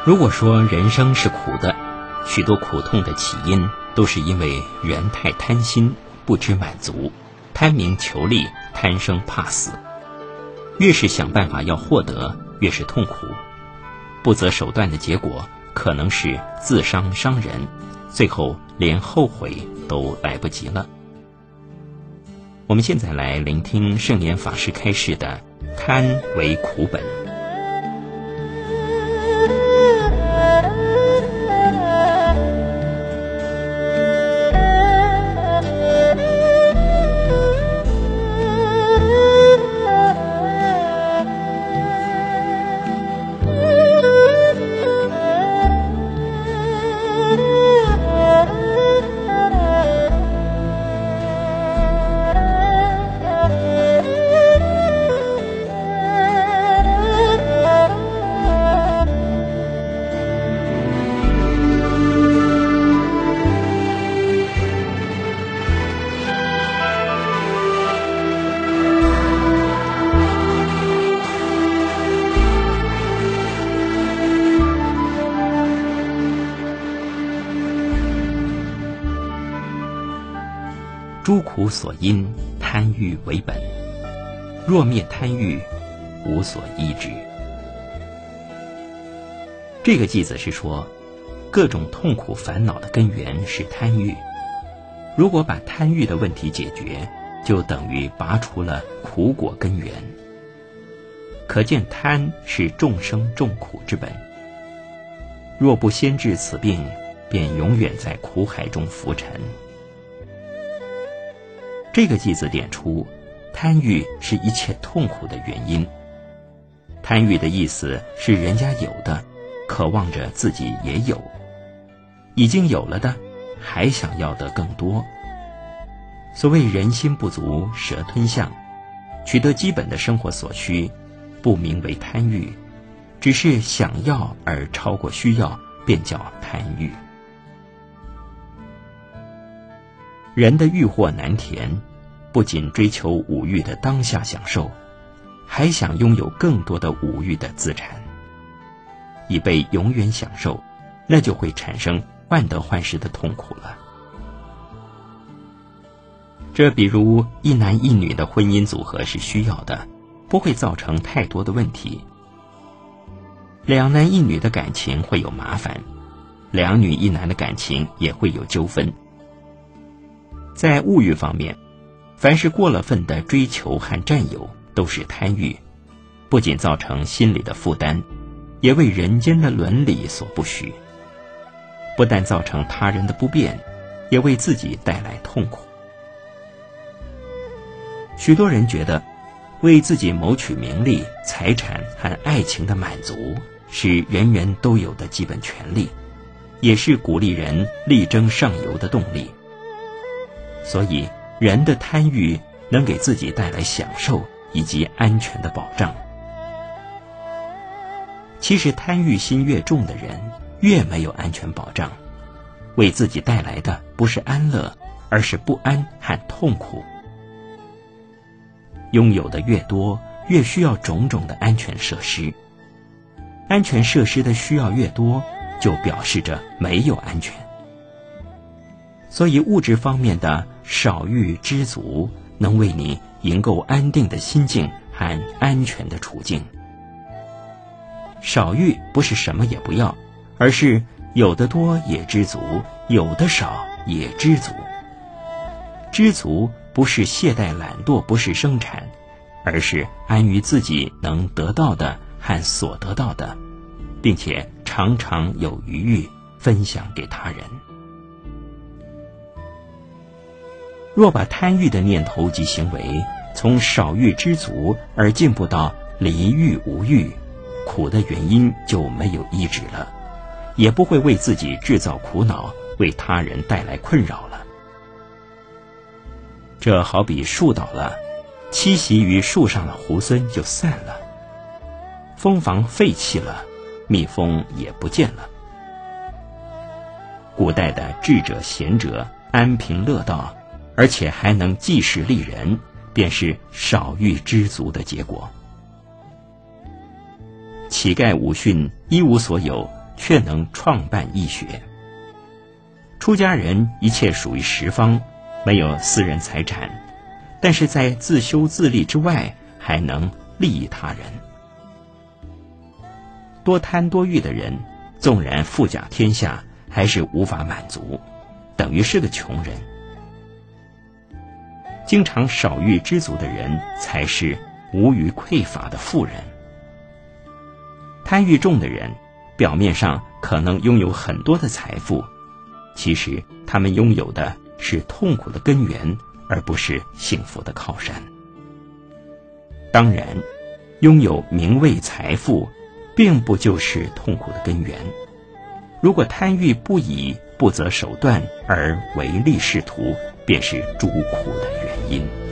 如果说人生是苦的，许多苦痛的起因都是因为人太贪心，不知满足，贪名求利，贪生怕死。越是想办法要获得，越是痛苦。不择手段的结果，可能是自伤伤人，最后连后悔都来不及了。我们现在来聆听圣严法师开示的贪为苦本。诸苦所因，贪欲为本。若灭贪欲，无所依止。这个偈子是说，各种痛苦烦恼的根源是贪欲。如果把贪欲的问题解决，就等于拔除了苦果根源。可见贪是众生众苦之本。若不先治此病，便永远在苦海中浮沉。这个偈子点出，贪欲是一切痛苦的原因。贪欲的意思是人家有的，渴望着自己也有；已经有了的，还想要的更多。所谓人心不足蛇吞象，取得基本的生活所需，不名为贪欲，只是想要而超过需要，便叫贪欲。人的欲壑难填，不仅追求五欲的当下享受，还想拥有更多的五欲的资产，以被永远享受，那就会产生患得患失的痛苦了。这比如一男一女的婚姻组合是需要的，不会造成太多的问题。两男一女的感情会有麻烦，两女一男的感情也会有纠纷。在物欲方面，凡是过了分的追求和占有，都是贪欲，不仅造成心理的负担，也为人间的伦理所不许。不但造成他人的不便，也为自己带来痛苦。许多人觉得，为自己谋取名利、财产和爱情的满足，是人人都有的基本权利，也是鼓励人力争上游的动力。所以人的贪欲能给自己带来享受以及安全的保障。其实贪欲心越重的人，越没有安全保障，为自己带来的不是安乐，而是不安和痛苦。拥有的越多，越需要种种的安全设施。安全设施的需要越多，就表示着没有安全。所以物质方面的少欲知足，能为你营构安定的心境和安全的处境。少欲不是什么也不要，而是有的多也知足，有的少也知足。知足不是懈怠懒惰，不是生产，而是安于自己能得到的和所得到的，并且常常有余裕分享给他人。若把贪欲的念头及行为从少欲知足而进步到离欲无欲，苦的原因就没有医治了，也不会为自己制造苦恼，为他人带来困扰了。这好比树倒了，栖息于树上的猢狲就散了，蜂房废弃了，蜜蜂也不见了。古代的智者贤者安贫乐道，而且还能济世利人，便是少欲知足的结果。乞丐五训一无所有， 却能创办义学。出家人一切属于十方，没有私人财产，但是在自修自利之外，还能利益他人。多贪多欲的人，纵然富甲天下，还是无法满足，等于是个穷人。经常少欲知足的人，才是无余匮乏的富人。贪欲重的人，表面上可能拥有很多的财富，其实他们拥有的是痛苦的根源，而不是幸福的靠山。当然，拥有名位财富，并不就是痛苦的根源。如果贪欲不已，不择手段而唯利是图，便是诸苦的原因。